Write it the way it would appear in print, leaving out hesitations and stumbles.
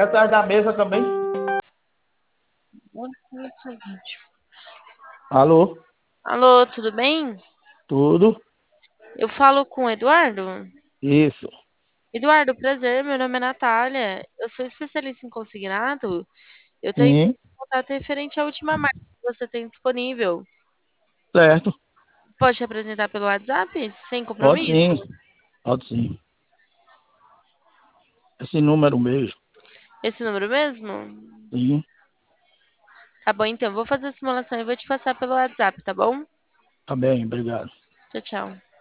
atrás da mesa também. Alô? Alô, tudo bem? Tudo? Eu falo com o Eduardo. Isso. Eduardo, prazer, meu nome é Natália. Eu sou especialista em consignado. Eu tenho Sim, contato referente à última máquina que você tem disponível. certo. Pode te apresentar pelo WhatsApp, sem Pode compromisso? sim. Pode sim. Esse número mesmo. Esse número mesmo? Sim. Tá bom, então. Eu vou fazer a simulação e vou te passar pelo WhatsApp, tá bom? Tá bem, obrigado. Tchau, tchau.